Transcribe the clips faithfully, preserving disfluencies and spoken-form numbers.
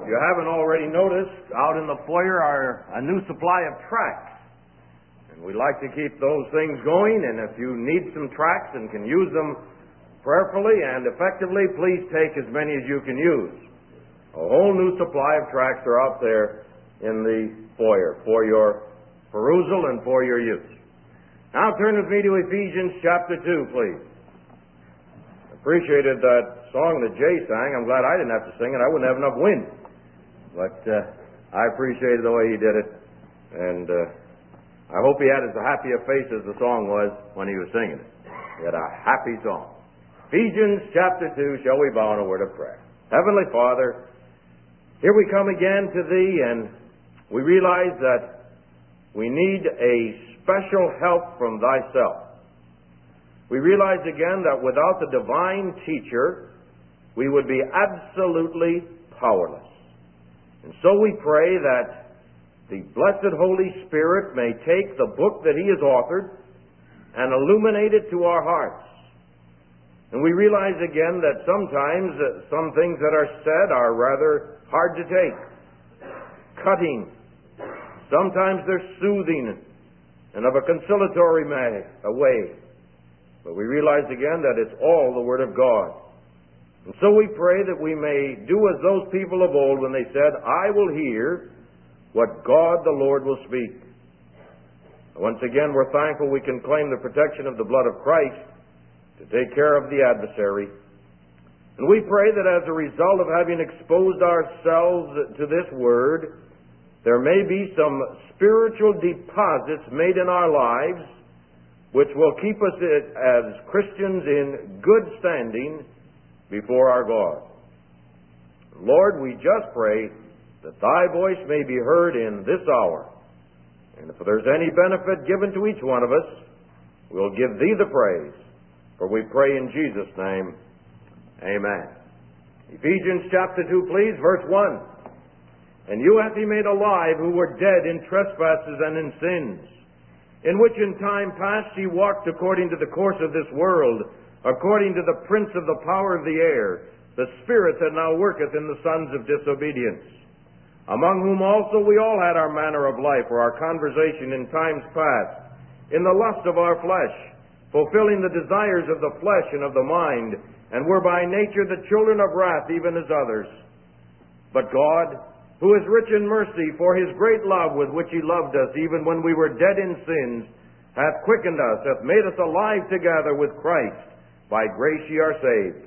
you haven't already noticed, out in the foyer are a new supply of tracts. And we like to keep those things going, and if you need some tracts and can use them prayerfully and effectively, please take as many as you can use. A whole new supply of tracts are out there in the foyer for your perusal and for your use. Now turn with me to Ephesians chapter two, please. Appreciated that song that Jay sang. I'm glad I didn't have to sing it. I wouldn't have enough wind. But uh, I appreciated the way he did it. And uh, I hope he had as happy a face as the song was when he was singing it. He had a happy song. Ephesians chapter two, shall we bow in a word of prayer. Heavenly Father, here we come again to Thee, and we realize that we need a special help from Thyself. We realize again that without the divine teacher, we would be absolutely powerless. And so we pray that the blessed Holy Spirit may take the book that He has authored and illuminate it to our hearts. And we realize again that sometimes uh, some things that are said are rather hard to take, cutting. Sometimes they're soothing and of a conciliatory way. But we realize again that it's all the Word of God. And so we pray that we may do as those people of old when they said, I will hear what God the Lord will speak. Once again, we're thankful we can claim the protection of the blood of Christ to take care of the adversary. And we pray that as a result of having exposed ourselves to this Word, there may be some spiritual deposits made in our lives which will keep us as Christians in good standing before our God. Lord, we just pray that Thy voice may be heard in this hour. And if there's any benefit given to each one of us, we'll give Thee the praise. For we pray in Jesus' name, amen. Ephesians chapter two, please, verse one. And you hath He made alive who were dead in trespasses and in sins, in which in time past ye walked according to the course of this world, according to the prince of the power of the air, the spirit that now worketh in the sons of disobedience, among whom also we all had our manner of life, or our conversation in times past, in the lust of our flesh, fulfilling the desires of the flesh and of the mind, and were by nature the children of wrath, even as others. But God, who is rich in mercy, for His great love with which He loved us, even when we were dead in sins, hath quickened us, hath made us alive together with Christ. By grace ye are saved.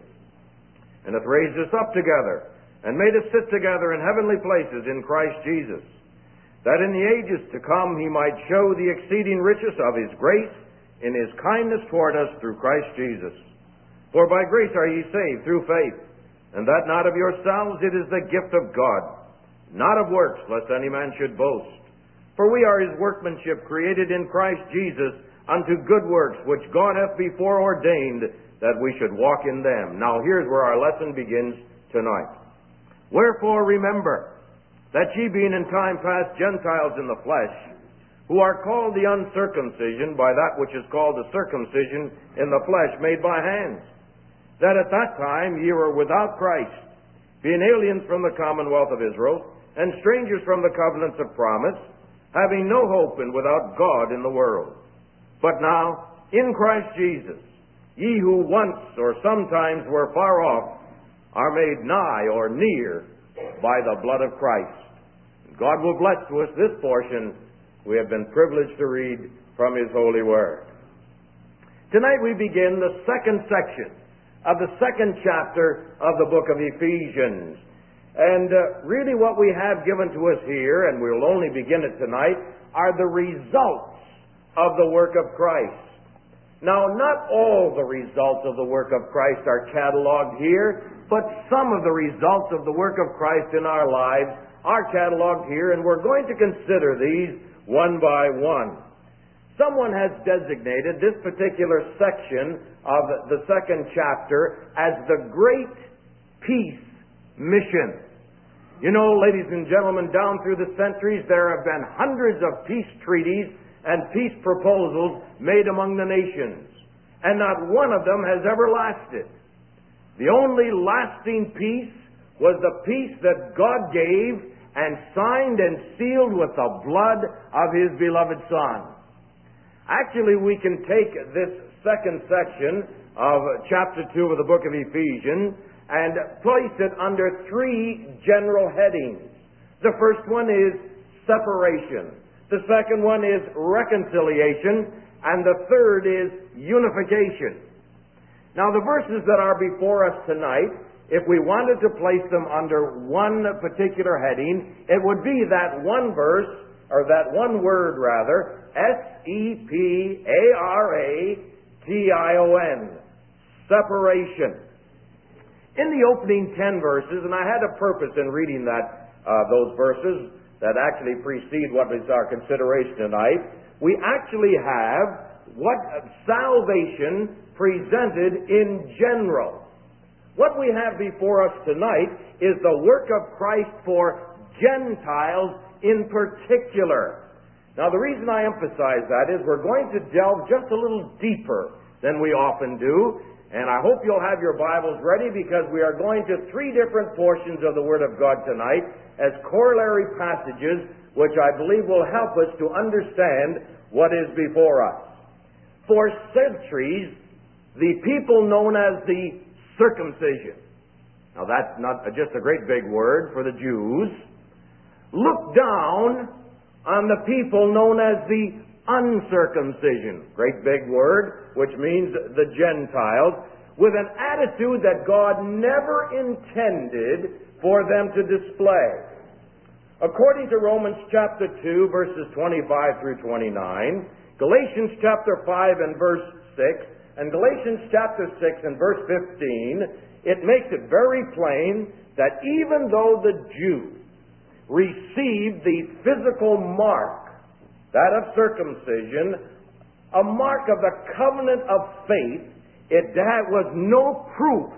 And hath raised us up together, and made us sit together in heavenly places in Christ Jesus, that in the ages to come He might show the exceeding riches of His grace in His kindness toward us through Christ Jesus. For by grace are ye saved through faith, and that not of yourselves, it is the gift of God, not of works, lest any man should boast. For we are His workmanship, created in Christ Jesus unto good works, which God hath before ordained that we should walk in them. Now here's where our lesson begins tonight. Wherefore remember that ye being in time past Gentiles in the flesh, who are called the uncircumcision by that which is called the circumcision in the flesh made by hands, that at that time ye were without Christ, being aliens from the commonwealth of Israel, and strangers from the covenants of promise, having no hope and without God in the world. But now, in Christ Jesus, ye who once or sometimes were far off, are made nigh or near by the blood of Christ. God will bless to us this portion we have been privileged to read from His holy word. Tonight we begin the second section of the second chapter of the book of Ephesians. And uh, really what we have given to us here, and we'll only begin it tonight, are the results of the work of Christ. Now, not all the results of the work of Christ are cataloged here, but some of the results of the work of Christ in our lives are cataloged here, and we're going to consider these one by one. Someone has designated this particular section of the second chapter as the Great Peace Mission. You know, ladies and gentlemen, down through the centuries there have been hundreds of peace treaties and peace proposals made among the nations, and not one of them has ever lasted. The only lasting peace was the peace that God gave and signed and sealed with the blood of His beloved Son. Actually, we can take this second section of chapter two of the book of Ephesians and place it under three general headings. The first one is separation. The second one is reconciliation. And the third is unification. Now, the verses that are before us tonight, if we wanted to place them under one particular heading, it would be that one verse, or that one word rather, S E P A R A T I O N, separation. In the opening ten verses, and I had a purpose in reading that uh, those verses that actually precede what is our consideration tonight, we actually have what salvation presented in general. What we have before us tonight is the work of Christ for Gentiles in particular. Now, the reason I emphasize that is we're going to delve just a little deeper than we often do, and I hope you'll have your Bibles ready because we are going to three different portions of the Word of God tonight as corollary passages which I believe will help us to understand what is before us. For centuries, the people known as the circumcision, now that's not just a great big word for the Jews, looked down on the people known as the uncircumcision, great big word, which means the Gentiles, with an attitude that God never intended for them to display. According to Romans chapter two, verses twenty-five through twenty-nine, Galatians chapter five and verse six, and Galatians chapter six and verse fifteen, it makes it very plain that even though the Jews received the physical mark, that of circumcision, a mark of the covenant of faith, it that was no proof,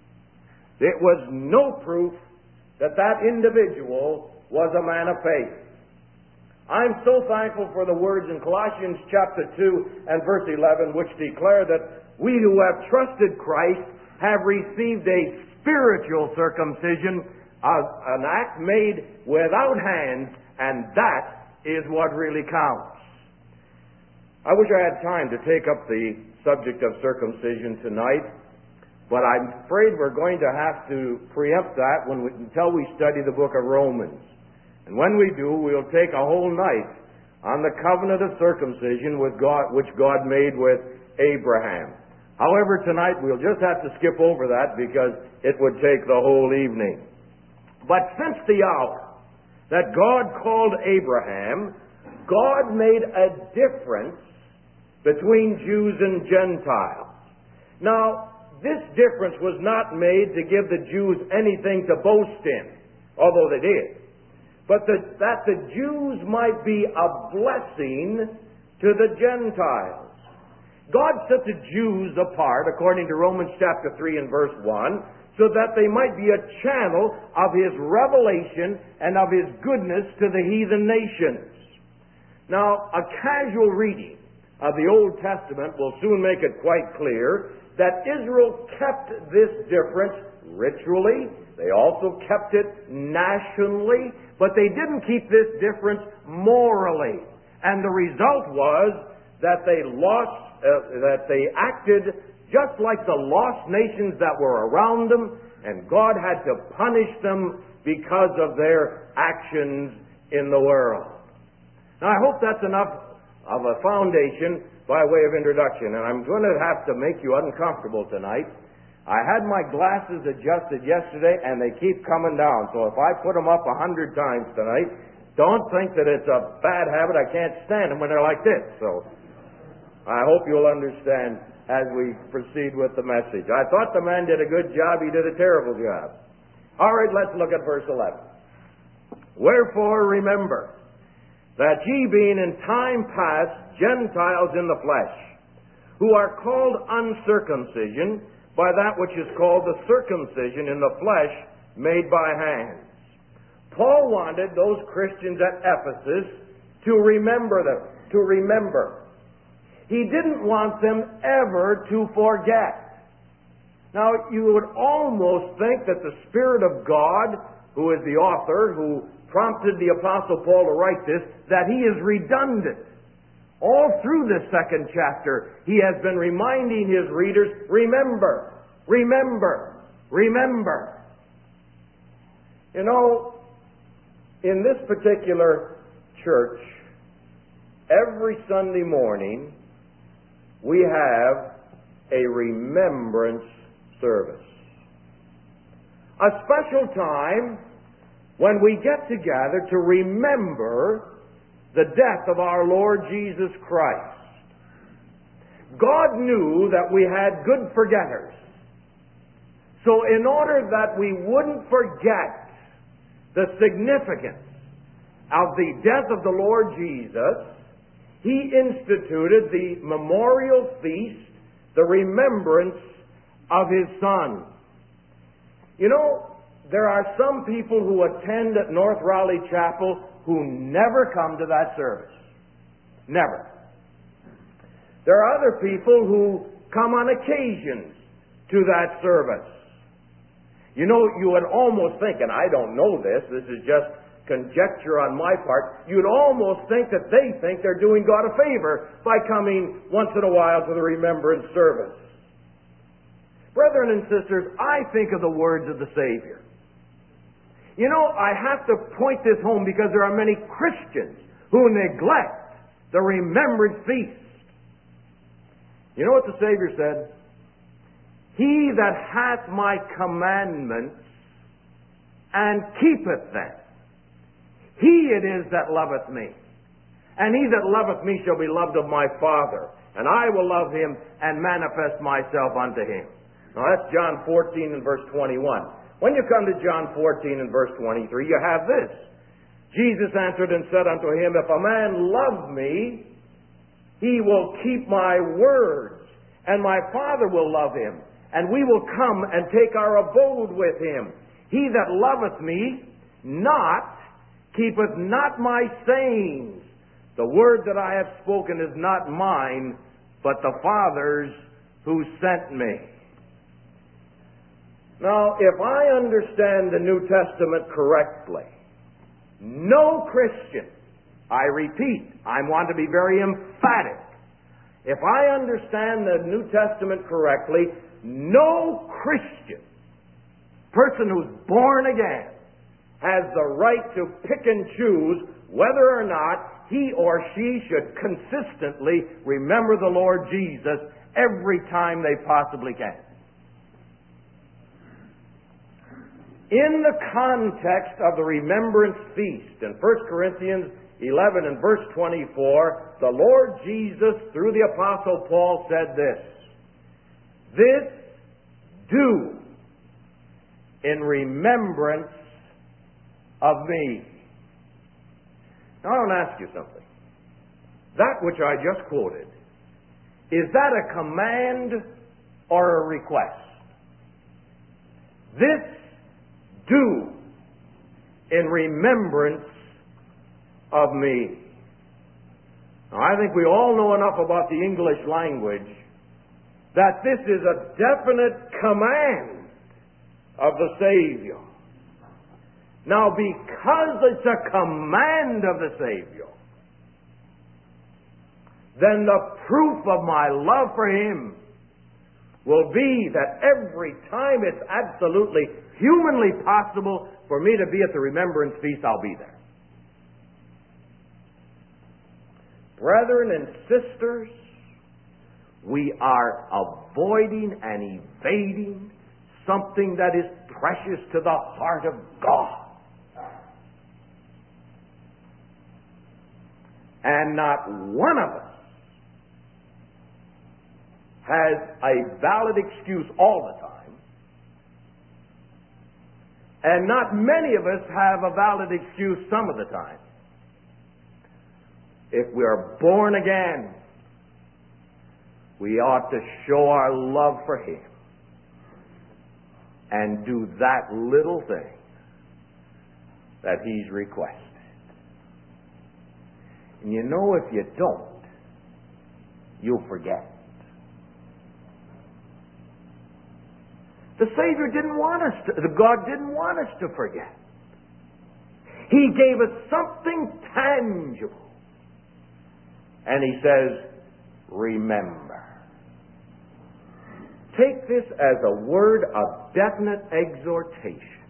it was no proof that that individual was a man of faith. I'm so thankful for the words in Colossians chapter two and verse eleven, which declare that we who have trusted Christ have received a spiritual circumcision, an act made without hands, and that is what really counts. I wish I had time to take up the subject of circumcision tonight, but I'm afraid we're going to have to preempt that when we, until we study the book of Romans. And when we do, we'll take a whole night on the covenant of circumcision with God, which God made with Abraham. However, tonight we'll just have to skip over that because it would take the whole evening. But since the hour that God called Abraham, God made a difference between Jews and Gentiles. Now, this difference was not made to give the Jews anything to boast in, although they did, but the, that the Jews might be a blessing to the Gentiles. God set the Jews apart, according to Romans chapter three and verse one, so that they might be a channel of His revelation and of His goodness to the heathen nations. Now, a casual reading of the Old Testament will soon make it quite clear that Israel kept this difference ritually. They also kept it nationally, but they didn't keep this difference morally. And the result was that they lost, uh, that they acted just like the lost nations that were around them, and God had to punish them because of their actions in the world. Now, I hope that's enough of a foundation by way of introduction, and I'm going to have to make you uncomfortable tonight. I had my glasses adjusted yesterday, and they keep coming down, so if I put them up a hundred times tonight, don't think that it's a bad habit. I can't stand them when they're like this, so I hope you'll understand as we proceed with the message. I thought the man did a good job. He did a terrible job. All right, let's look at verse eleven. Wherefore remember that ye being in time past Gentiles in the flesh, who are called uncircumcision by that which is called the circumcision in the flesh made by hands. Paul wanted those Christians at Ephesus to remember them, to remember. He didn't want them ever to forget. Now, you would almost think that the Spirit of God, who is the author, who prompted the Apostle Paul to write this, that he is redundant. All through this second chapter, he has been reminding his readers, remember, remember, remember. You know, in this particular church, every Sunday morning, we have a remembrance service. A special time when we get together to remember the death of our Lord Jesus Christ. God knew that we had good forgetters. So in order that we wouldn't forget the significance of the death of the Lord Jesus, He instituted the memorial feast, the remembrance of His Son. You know, there are some people who attend at North Raleigh Chapel who never come to that service. Never. There are other people who come on occasions to that service. You know, you would almost think, and I don't know this, this is just conjecture on my part, you'd almost think that they think they're doing God a favor by coming once in a while to the remembrance service. Brethren and sisters, I think of the words of the Savior. You know, I have to point this home because there are many Christians who neglect the remembrance feast. You know what the Savior said? He that hath my commandments and keepeth them, he it is that loveth me. And he that loveth me shall be loved of my Father, and I will love him and manifest myself unto him. Now that's John fourteen and verse twenty-one. When you come to John fourteen and verse twenty-three, you have this. Jesus answered and said unto him, If a man love me, he will keep my words, and my Father will love him, and we will come and take our abode with him. He that loveth me not, keepeth not my sayings. The word that I have spoken is not mine, but the Father's who sent me. Now, if I understand the New Testament correctly, no Christian, I repeat, I want to be very emphatic. If I understand the New Testament correctly, no Christian, person who's born again, has the right to pick and choose whether or not he or she should consistently remember the Lord Jesus every time they possibly can. In the context of the remembrance feast, in First Corinthians eleven and verse twenty-four, the Lord Jesus, through the Apostle Paul, said this, This do in remembrance of me. Now I want to ask you something. That which I just quoted, is that a command or a request? This do in remembrance of me. Now, I think we all know enough about the English language that this is a definite command of the Savior. Now, because it's a command of the Savior, then the proof of my love for Him will be that every time it's absolutely humanly possible for me to be at the remembrance feast, I'll be there. Brethren and sisters, we are avoiding and evading something that is precious to the heart of God. And not one of us has a valid excuse all the time. And not many of us have a valid excuse some of the time. If we are born again, we ought to show our love for Him and do that little thing that He's requested. And you know, if you don't, you'll forget. The Savior didn't want us to, the God didn't want us to forget. He gave us something tangible. And He says, remember. Take this as a word of definite exhortation.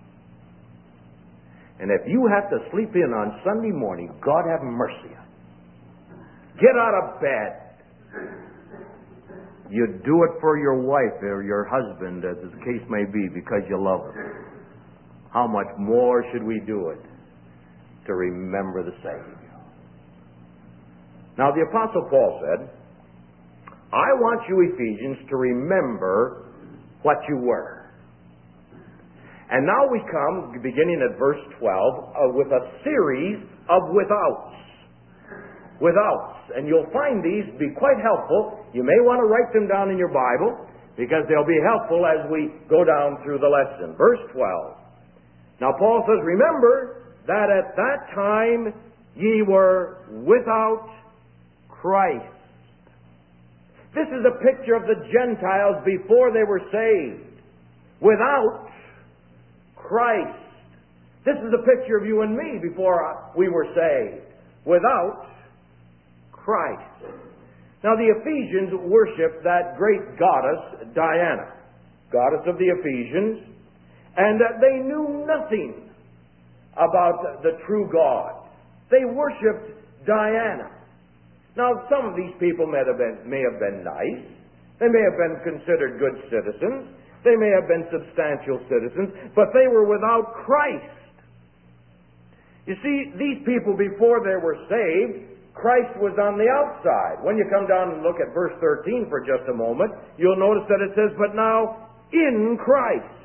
And if you have to sleep in on Sunday morning, God have mercy on you. Get out of bed. You do it for your wife or your husband, as the case may be, because you love him. How much more should we do it to remember the Savior? Now, the Apostle Paul said, I want you, Ephesians, to remember what you were. And now we come, beginning at verse twelve, uh, with a series of withouts. Withouts. And you'll find these be quite helpful. You may want to write them down in your Bible, because they'll be helpful as we go down through the lesson. Verse twelve. Now Paul says, remember that at that time ye were without Christ. This is a picture of the Gentiles before they were saved. Without Christ. This is a picture of you and me before we were saved. Without Christ. Now the Ephesians worshiped that great goddess, Diana, goddess of the Ephesians, and uh, they knew nothing about the true God. They worshipped Diana. Now some of these people may have been, may have been nice. They may have been considered good citizens. They may have been substantial citizens, but they were without Christ. You see, these people, before they were saved, Christ was on the outside. When you come down and look at verse thirteen for just a moment, you'll notice that it says, but now in Christ.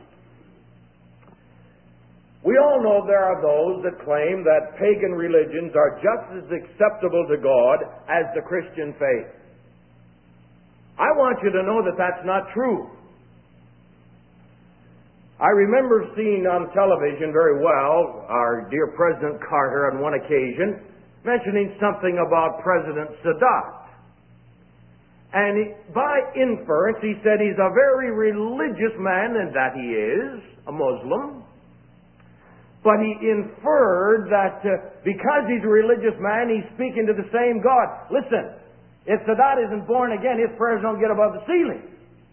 We all know there are those that claim that pagan religions are just as acceptable to God as the Christian faith. I want you to know that that's not true. I remember seeing on television very well our dear President Carter on one occasion mentioning something about President Sadat. And he, by inference, he said he's a very religious man, and that he is a Muslim. But he inferred that uh, because he's a religious man, he's speaking to the same God. Listen, if Sadat isn't born again, his prayers don't get above the ceiling.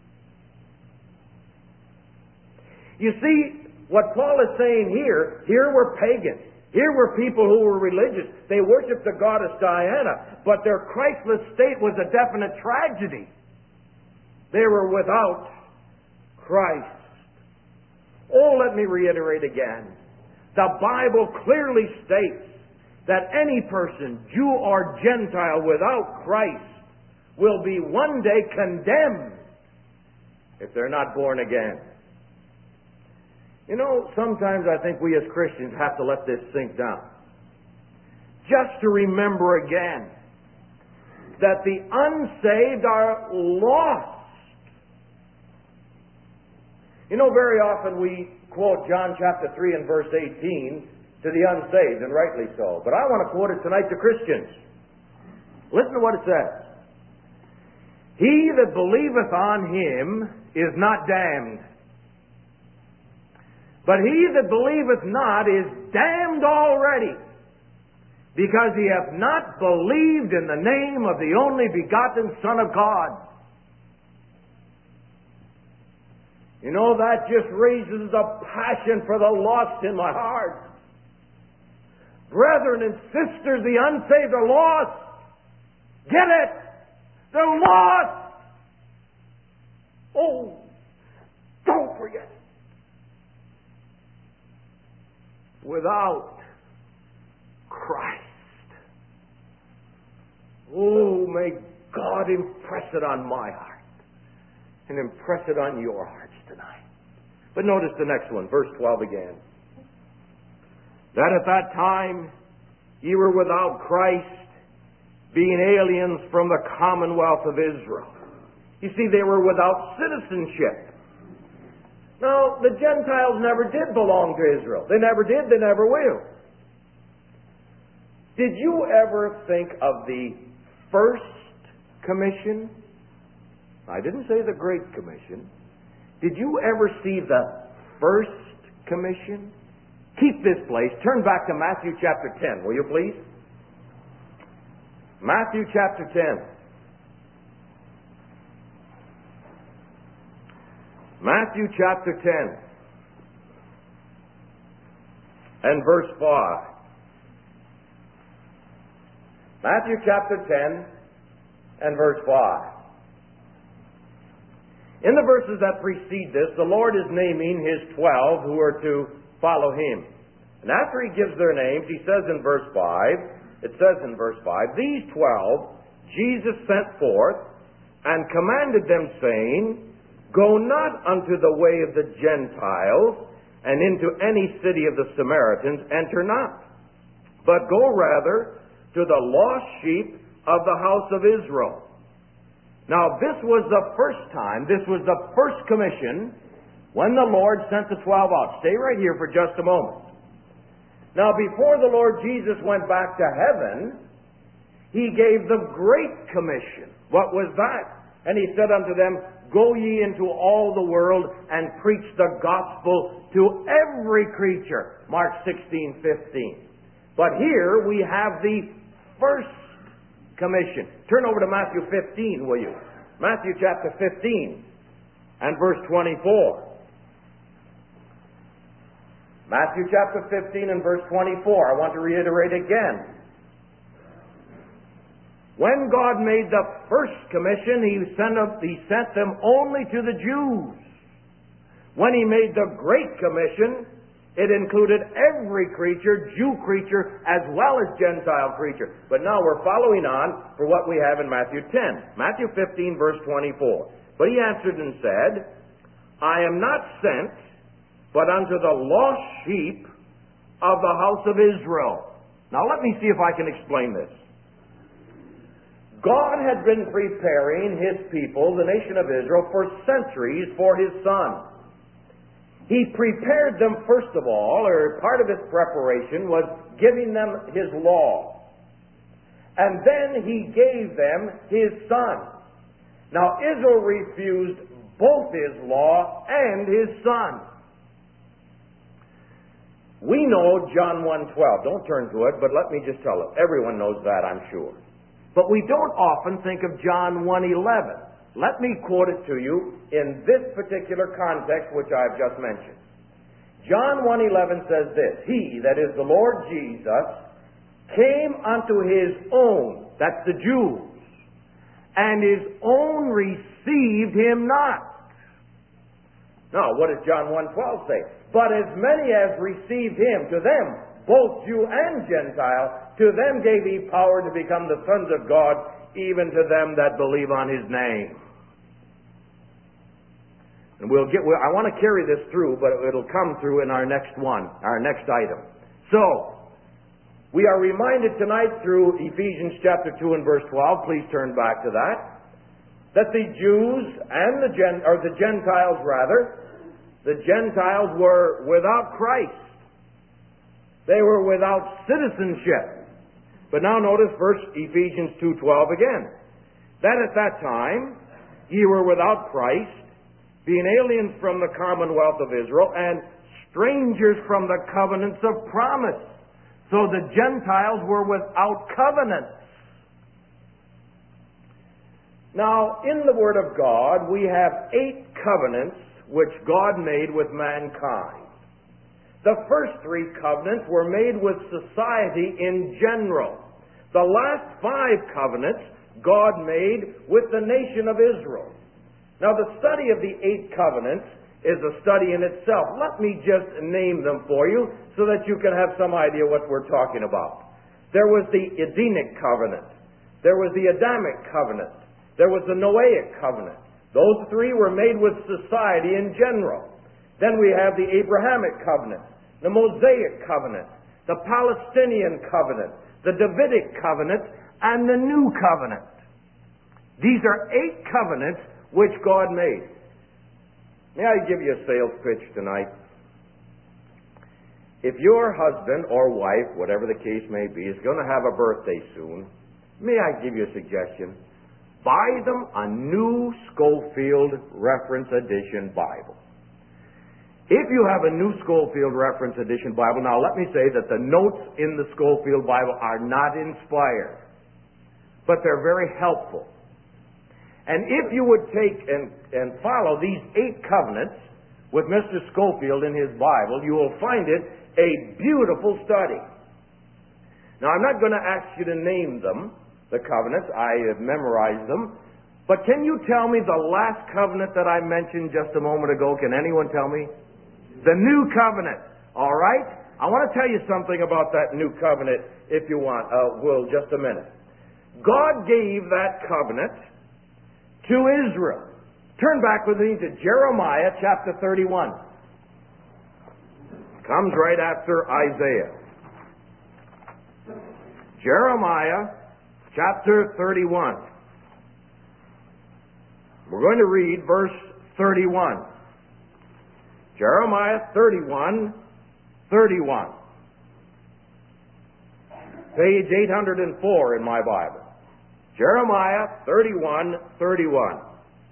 You see, what Paul is saying here, here were pagans. Here were people who were religious. They worshipped the goddess Diana, but their Christless state was a definite tragedy. They were without Christ. Oh, let me reiterate again. The Bible clearly states that any person, Jew or Gentile, without Christ will be one day condemned if they're not born again. You know, sometimes I think we as Christians have to let this sink down. Just to remember again that the unsaved are lost. You know, very often we quote John chapter three and verse eighteen to the unsaved, and rightly so. But I want to quote it tonight to Christians. Listen to what it says. He that believeth on Him is not damned. But he that believeth not is damned already, because he hath not believed in the name of the only begotten Son of God. You know, that just raises a passion for the lost in my heart. Brethren and sisters, the unsaved are lost. Get it? They're lost. Oh, don't forget. Without Christ. Oh, may God impress it on my heart and impress it on your hearts tonight. But notice the next one, verse twelve again. That at that time ye were without Christ, being aliens from the commonwealth of Israel. You see, they were without citizenship. Now, the Gentiles never did belong to Israel. They never did, they never will. Did you ever think of the first commission? I didn't say the Great Commission. Did you ever see the first commission? Keep this place. Turn back to Matthew chapter ten, will you please? Matthew chapter ten. Matthew chapter ten and verse five. Matthew chapter ten and verse five. In the verses that precede this, the Lord is naming His twelve who are to follow Him. And after He gives their names, He says in verse five, it says in verse five, these twelve Jesus sent forth and commanded them, saying, go not unto the way of the Gentiles, and into any city of the Samaritans enter not, but go rather to the lost sheep of the house of Israel. Now this was the first time, this was the first commission when the Lord sent the twelve out. Stay right here for just a moment. Now before the Lord Jesus went back to heaven, He gave the Great Commission. What was that? And He said unto them, go ye into all the world and preach the gospel to every creature. Mark sixteen fifteen. But here we have the first commission. Turn over to Matthew fifteen, will you? Matthew chapter fifteen and verse twenty-four. Matthew chapter fifteen and verse twenty-four. I want to reiterate again. When God made the first commission, He sent, them, he sent them only to the Jews. When He made the Great Commission, it included every creature, Jew creature, as well as Gentile creature. But now we're following on for what we have in Matthew ten. Matthew fifteen, verse twenty-four. But He answered and said, I am not sent, but unto the lost sheep of the house of Israel. Now let me see if I can explain this. God had been preparing His people, the nation of Israel, for centuries for His Son. He prepared them, first of all, or part of His preparation was giving them His law. And then He gave them His Son. Now, Israel refused both His law and His Son. We know John one twelve. Don't turn to it, but let me just tell it. Everyone knows that, I'm sure. But we don't often think of John one eleven. Let me quote it to you in this particular context which I've just mentioned. John one eleven says this, He, that is the Lord Jesus, came unto His own, that's the Jews, and His own received Him not. Now, what does John one twelve say? But as many as received Him, to them, both Jew and Gentile, to them gave He power to become the sons of God, even to them that believe on His name. And we'll get, I want to carry this through, but it'll come through in our next one, our next item. So, we are reminded tonight through Ephesians chapter two and verse twelve, please turn back to that, that the Jews and the Gen, or the Gentiles rather, the Gentiles were without Christ. They were without citizenship. But now notice verse Ephesians two twelve again. That at that time ye were without Christ, being aliens from the commonwealth of Israel, and strangers from the covenants of promise. So the Gentiles were without covenants. Now, in the Word of God, we have eight covenants which God made with mankind. The first three covenants were made with society in general. The last five covenants God made with the nation of Israel. Now, the study of the eight covenants is a study in itself. Let me just name them for you so that you can have some idea what we're talking about. There was the Edenic covenant. There was the Adamic covenant. There was the Noahic covenant. Those three were made with society in general. Then we have the Abrahamic covenant, the Mosaic covenant, the Palestinian covenant, the Davidic covenant, and the New covenant. These are eight covenants which God made. May I give you a sales pitch tonight? If your husband or wife, whatever the case may be, is going to have a birthday soon, may I give you a suggestion? buy them a new Scofield Reference Edition Bible. If you have a new Scofield Reference Edition Bible, now let me say that the notes in the Scofield Bible are not inspired, but they're very helpful. And if you would take and, and follow these eight covenants with Mister Scofield in his Bible, you will find it a beautiful study. Now, I'm not going to ask you to name them, the covenants. I have memorized them. But can you tell me the last covenant that I mentioned just a moment ago? Can anyone tell me? The new covenant. All right? I want to tell you something about that new covenant, if you want. Uh, well, just a minute. God gave that covenant to Israel. Turn back with me to Jeremiah chapter thirty-one. Comes right after Isaiah. Jeremiah chapter thirty-one. We're going to read verse thirty-one. Jeremiah thirty-one, thirty-one. Page eight hundred four in my Bible. Jeremiah thirty-one, thirty-one.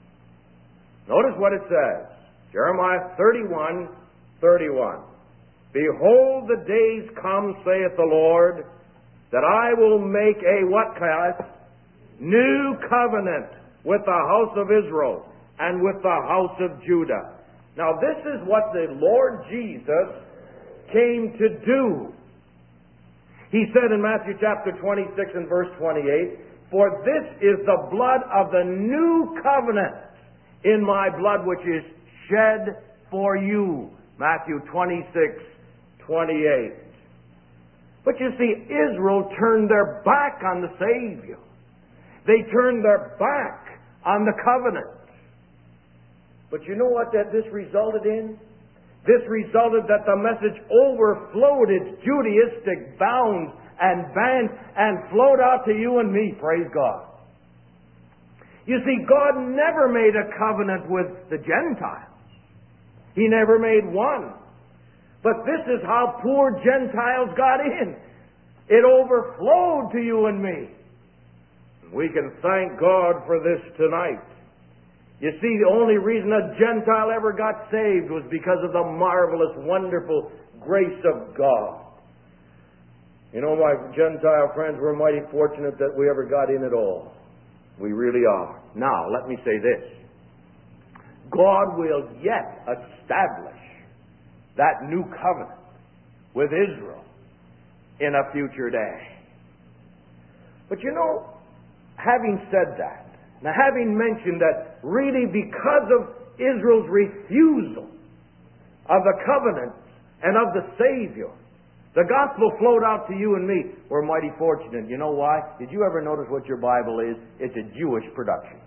Notice what it says. Jeremiah thirty-one, thirty-one. Behold, the days come, saith the Lord, that I will make a what class? New covenant with the house of Israel and with the house of Judah. Now this is what the Lord Jesus came to do. He said in Matthew chapter twenty-six and verse twenty-eight, for this is the blood of the new covenant in my blood which is shed for you. Matthew twenty-six, twenty-eight. But you see, Israel turned their back on the Savior. They turned their back on the covenant. But you know what that this resulted in? This resulted that the message overflowed its Judaistic bounds and bands and flowed out to you and me, praise God. You see, God never made a covenant with the Gentiles. He never made one. But this is how poor Gentiles got in. It overflowed to you and me. We can thank God for this tonight. You see, the only reason a Gentile ever got saved was because of the marvelous, wonderful grace of God. You know, my Gentile friends, we're mighty fortunate that we ever got in at all. We really are. Now, let me say this. God will yet establish that new covenant with Israel in a future day. But you know, having said that, now having mentioned that really because of Israel's refusal of the covenant and of the Savior, the gospel flowed out to you and me. We're mighty fortunate. You know why? Did you ever notice what your Bible is? It's a Jewish production.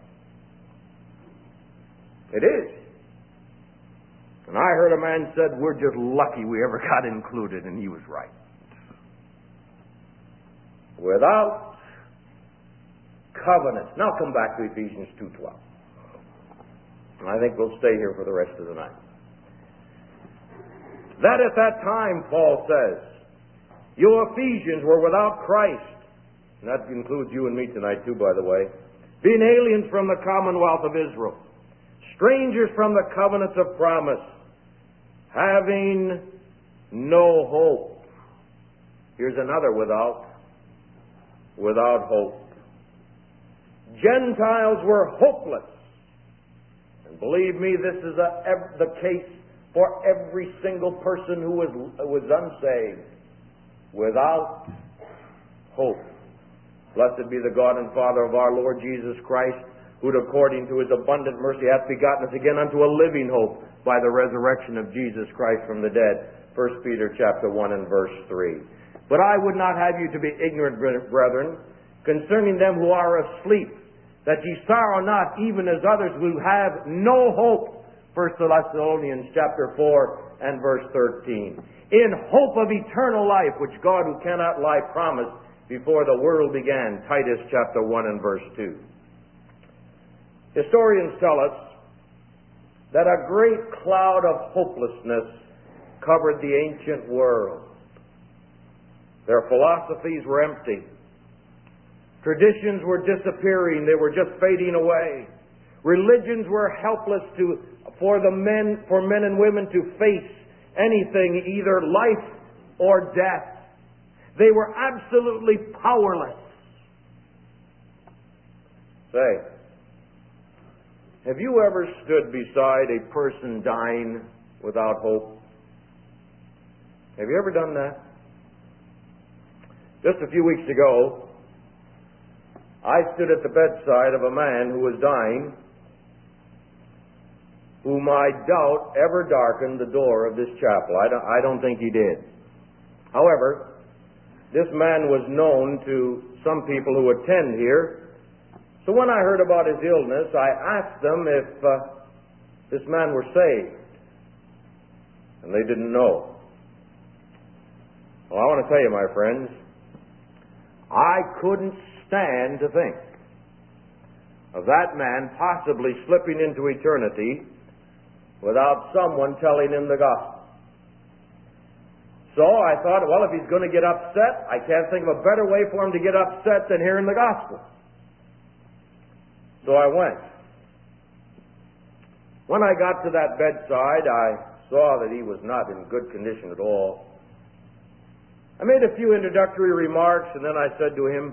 It is. And I heard a man said, we're just lucky we ever got included, and he was right. Without covenants. Now come back to Ephesians two twelve. And I think we'll stay here for the rest of the night. That at that time, Paul says, you Ephesians were without Christ. And that includes you and me tonight too, by the way. Being aliens from the commonwealth of Israel. Strangers from the covenants of promise. Having no hope. Here's another without. Without hope. Gentiles were hopeless. And believe me, this is a, ev- the case for every single person who was, was unsaved. Without hope. Blessed be the God and Father of our Lord Jesus Christ, who according to His abundant mercy hath begotten us again unto a living hope by the resurrection of Jesus Christ from the dead. First Peter chapter one and verse three. But I would not have you to be ignorant, brethren, concerning them who are asleep, that ye sorrow not, even as others who have no hope. First Thessalonians chapter four and verse thirteen. In hope of eternal life, which God who cannot lie promised before the world began. Titus chapter one and verse two. Historians tell us that a great cloud of hopelessness covered the ancient world. Their philosophies were empty. Traditions were disappearing. They were just fading away. Religions were helpless to, for the men, for men and women to face anything, either life or death. They were absolutely powerless. Say, have you ever stood beside a person dying without hope? Have you ever done that? Just a few weeks ago, I stood at the bedside of a man who was dying, whom I doubt ever darkened the door of this chapel. I don't, I don't think he did. However, this man was known to some people who attend here. So when I heard about his illness, I asked them if uh, this man were saved. And they didn't know. Well, I want to tell you, my friends, I couldn't stand to think of that man possibly slipping into eternity without someone telling him the gospel. So I thought, well, if he's going to get upset, I can't think of a better way for him to get upset than hearing the gospel. So I went. When I got to that bedside, I saw that he was not in good condition at all. I made a few introductory remarks, and then I said to him,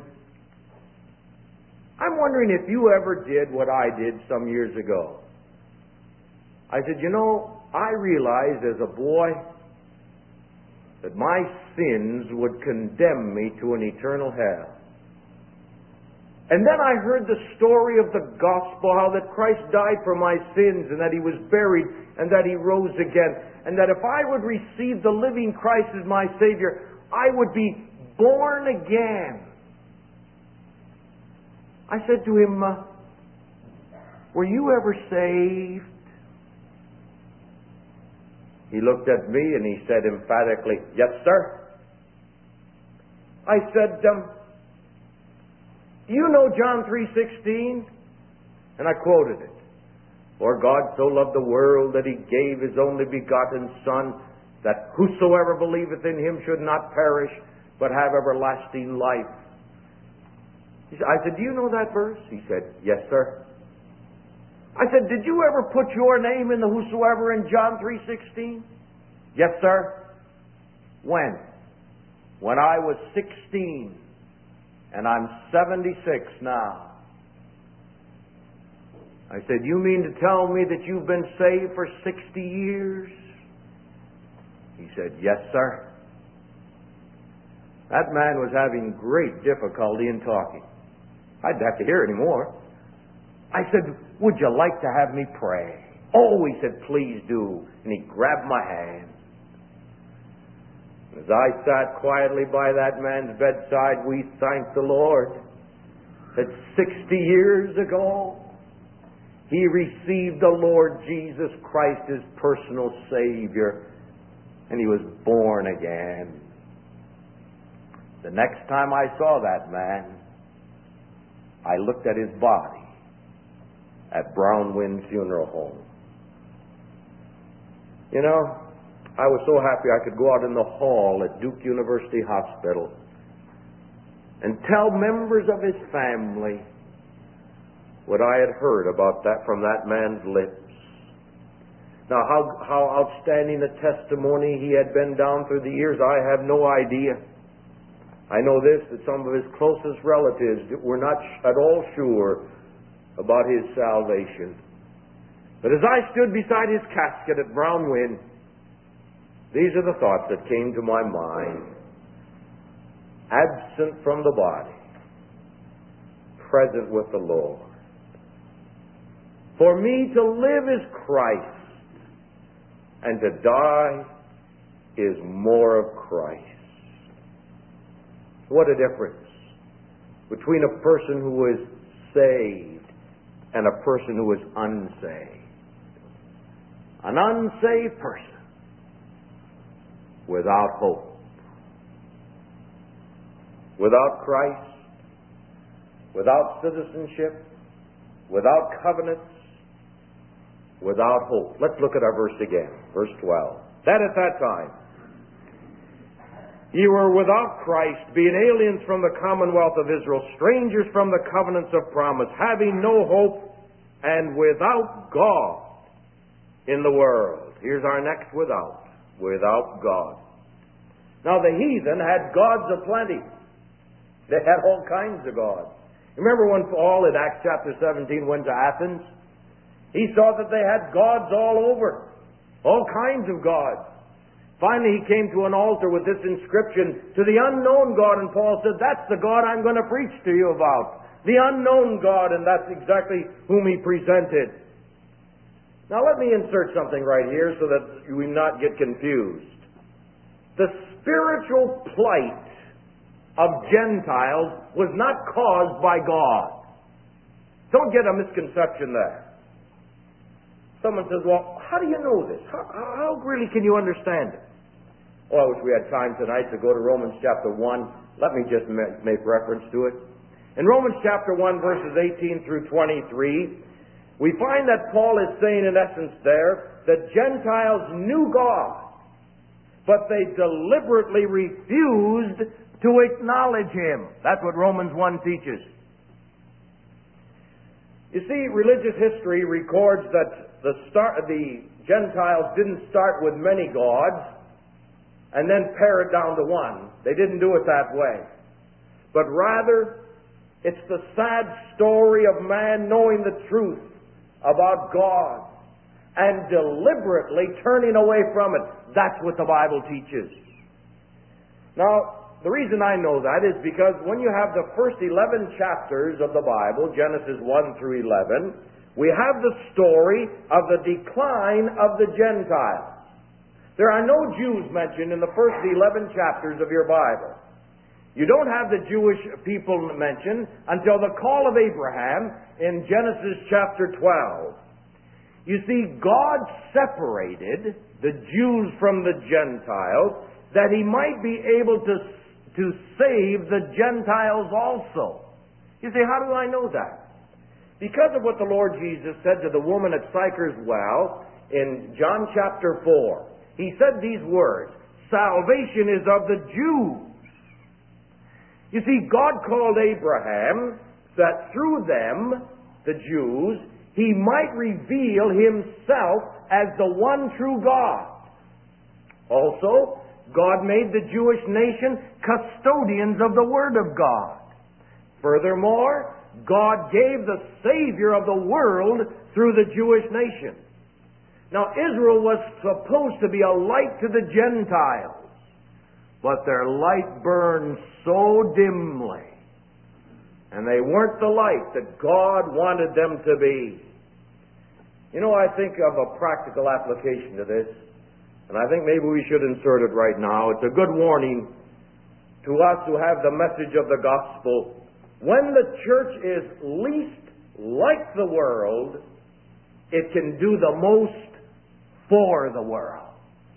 I'm wondering if you ever did what I did some years ago. I said, you know, I realized as a boy that my sins would condemn me to an eternal hell. And then I heard the story of the gospel, how that Christ died for my sins, and that he was buried, and that he rose again, and that if I would receive the living Christ as my Savior, I would be born again. I said to him, uh, were you ever saved? He looked at me and he said emphatically, yes, sir. I said, um, you know John three sixteen? And I quoted it. For God so loved the world that he gave his only begotten Son, that whosoever believeth in him should not perish, but have everlasting life. I said, do you know that verse? He said, yes, sir. I said, did you ever put your name in the whosoever in John three sixteen? Yes, sir. When? When I was sixteen. And I'm seventy-six now. I said, you mean to tell me that you've been saved for sixty years? He said, yes, sir. That man was having great difficulty in talking. I'd have to hear any more. I said, would you like to have me pray? Oh, he said, please do. And he grabbed my hand. As I sat quietly by that man's bedside, we thanked the Lord that sixty years ago, he received the Lord Jesus Christ as personal Savior, and he was born again. The next time I saw that man, I looked at his body at Brown Wind Funeral Home. You know, I was so happy I could go out in the hall at Duke University Hospital and tell members of his family what I had heard about that from that man's lips. Now, how, how outstanding a testimony he had been down through the years, I have no idea. I know this, that some of his closest relatives were not at all sure about his salvation. But as I stood beside his casket at Brown Wind, these are the thoughts that came to my mind. Absent from the body, present with the Lord. For me to live is Christ, and to die is more of Christ. What a difference between a person who is saved and a person who is unsaved. An unsaved person without hope, without Christ, without citizenship, without covenants, without hope. Let's look at our verse again, verse twelve. That at that time, Ye were without Christ, being aliens from the commonwealth of Israel, strangers from the covenants of promise, having no hope, and without God in the world. Here's our next without. Without God. Now the heathen had gods aplenty. They had all kinds of gods. Remember when Paul in Acts chapter seventeen went to Athens? He saw that they had gods all over. All kinds of gods. Finally, he came to an altar with this inscription, to the unknown God, and Paul said, that's the God I'm going to preach to you about. The unknown God, and that's exactly whom he presented. Now let me insert something right here so that we not get confused. The spiritual plight of Gentiles was not caused by God. Don't get a misconception there. Someone says, well, how do you know this? How, how really can you understand it? Oh, I wish we had time tonight to go to Romans chapter one. Let me just make reference to it. In Romans chapter one, verses eighteen through twenty-three, we find that Paul is saying in essence there that Gentiles knew God, but they deliberately refused to acknowledge Him. That's what Romans one teaches. You see, religious history records that the start, the Gentiles didn't start with many gods and then pare it down to one. They didn't do it that way. But rather, it's the sad story of man knowing the truth about God and deliberately turning away from it. That's what the Bible teaches. Now, the reason I know that is because when you have the first eleven chapters of the Bible, Genesis one through eleven, we have the story of the decline of the Gentiles. There are no Jews mentioned in the first eleven chapters of your Bible. You don't have the Jewish people mentioned until the call of Abraham in Genesis chapter twelve. You see, God separated the Jews from the Gentiles that He might be able to, to save the Gentiles also. You say, how do I know that? Because of what the Lord Jesus said to the woman at Sychar's well in John chapter four. He said these words, salvation is of the Jews. You see, God called Abraham that through them, the Jews, He might reveal Himself as the one true God. Also, God made the Jewish nation custodians of the Word of God. Furthermore, God gave the Savior of the world through the Jewish nation. Now, Israel was supposed to be a light to the Gentiles, but their light burned so dimly, and they weren't the light that God wanted them to be. You know, I think of a practical application to this, and I think maybe we should insert it right now. It's a good warning to us who have the message of the gospel. When the church is least like the world, it can do the most for the world.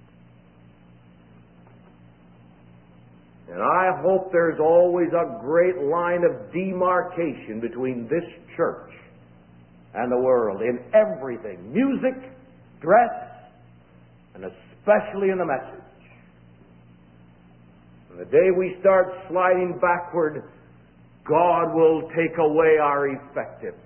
And I hope there's always a great line of demarcation between this church and the world in everything. Music, dress, and especially in the message. And the day we start sliding backward, God will take away our effectiveness.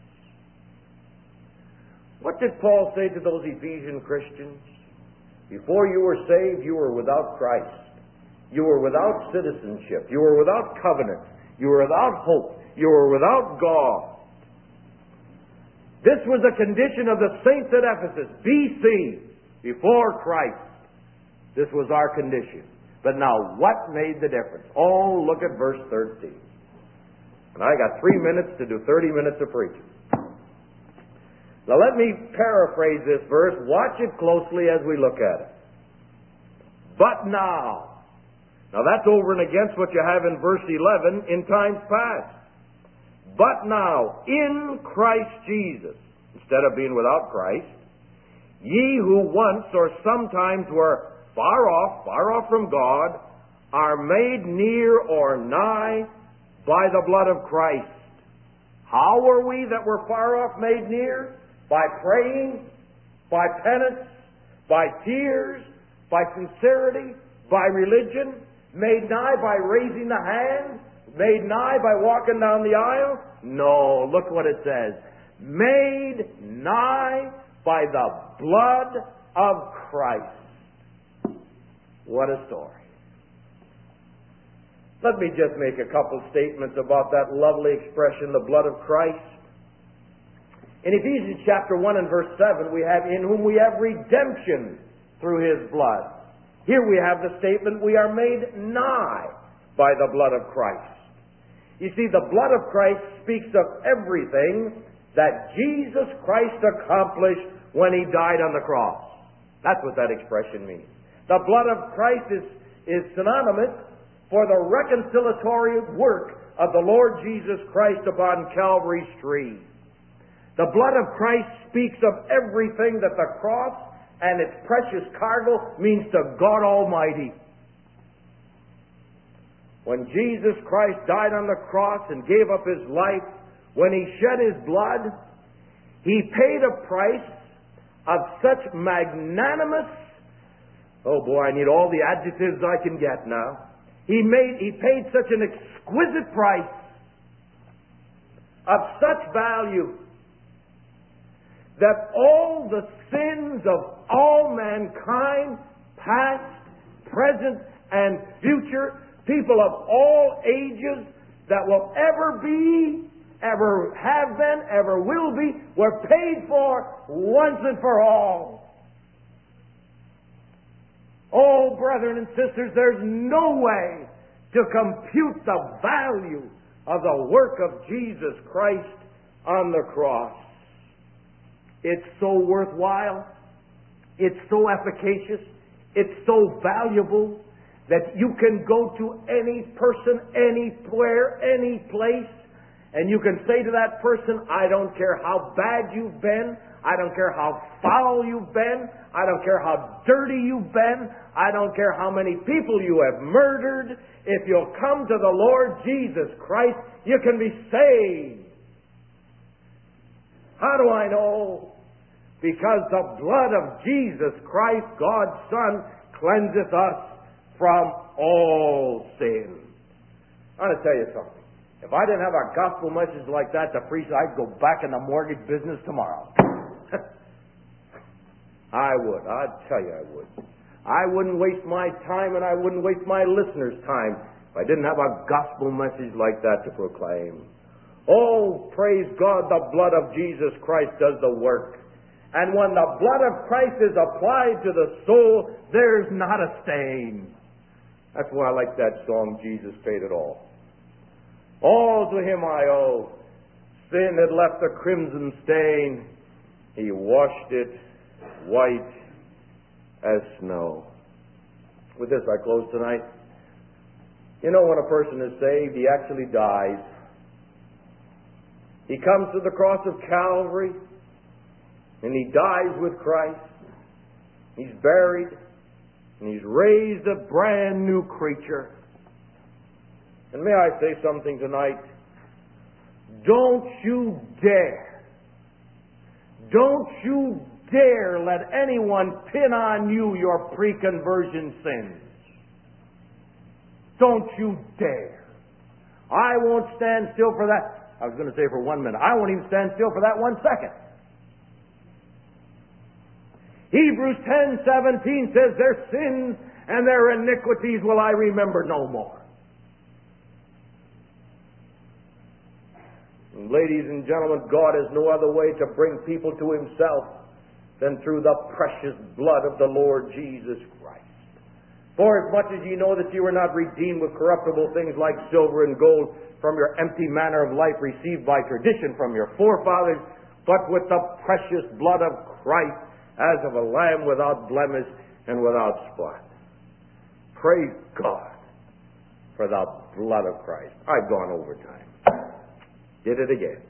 What did Paul say to those Ephesian Christians? Before you were saved, you were without Christ. You were without citizenship. You were without covenant. You were without hope. You were without God. This was the condition of the saints at Ephesus, B C, before Christ. This was our condition. But now, what made the difference? Oh, look at verse thirteen. And I got three minutes to do thirty minutes of preaching. Now let me paraphrase this verse. Watch it closely as we look at it. But now. Now that's over and against what you have in verse eleven in times past. But now, in Christ Jesus, instead of being without Christ, ye who once or sometimes were far off, far off from God, are made near or nigh by the blood of Christ. How were we that were far off made near? By praying, by penance, by tears, by sincerity, by religion. Made nigh by raising the hand? Made nigh by walking down the aisle? No, look what it says. Made nigh by the blood of Christ. What a story. Let me just make a couple statements about that lovely expression, the blood of Christ. In Ephesians chapter one and verse seven, we have, in whom we have redemption through His blood. Here we have the statement, we are made nigh by the blood of Christ. You see, the blood of Christ speaks of everything that Jesus Christ accomplished when He died on the cross. That's what that expression means. The blood of Christ is, is synonymous for the reconciliatory work of the Lord Jesus Christ upon Calvary's tree. The blood of Christ speaks of everything that the cross and its precious cargo means to God Almighty. When Jesus Christ died on the cross and gave up His life, when He shed His blood, He paid a price of such magnanimous, oh boy, I need all the adjectives I can get now. He made, He paid such an exquisite price of such value that all the sins of all mankind, past, present, and future, people of all ages that will ever be, ever have been, ever will be, were paid for once and for all. Oh, brethren and sisters, there's no way to compute the value of the work of Jesus Christ on the cross. It's so worthwhile. It's so efficacious. It's so valuable that you can go to any person, anywhere, any place, and you can say to that person, I don't care how bad you've been, I don't care how foul you've been, I don't care how dirty you've been, I don't care how many people you have murdered, if you'll come to the Lord Jesus Christ, you can be saved. How do I know? Because the blood of Jesus Christ, God's Son, cleanseth us from all sin. I want to tell you something. If I didn't have a gospel message like that to preach, I'd go back in the mortgage business tomorrow. I would. I'd tell you I would. I wouldn't waste my time and I wouldn't waste my listeners' time if I didn't have a gospel message like that to proclaim. Oh, praise God, the blood of Jesus Christ does the work. And when the blood of Christ is applied to the soul, there's not a stain. That's why I like that song, Jesus Paid It All. All to Him I owe. Sin had left a crimson stain. He washed it white as snow. With this I close tonight. You know, when a person is saved, he actually dies. He comes to the cross of Calvary, and he dies with Christ. He's buried, and he's raised a brand new creature. And may I say something tonight? Don't you dare, don't you dare let anyone pin on you your pre-conversion sins. Don't you dare. I won't stand still for that. I was going to say for one minute. I won't even stand still for that one second. Hebrews ten seventeen says, their sins and their iniquities will I remember no more. And ladies and gentlemen, God has no other way to bring people to Himself than through the precious blood of the Lord Jesus Christ. For as much as ye know that ye were not redeemed with corruptible things like silver and gold from your empty manner of life received by tradition from your forefathers, but with the precious blood of Christ, as of a lamb without blemish and without spot. Praise God for the blood of Christ. I've gone over time. Did it again.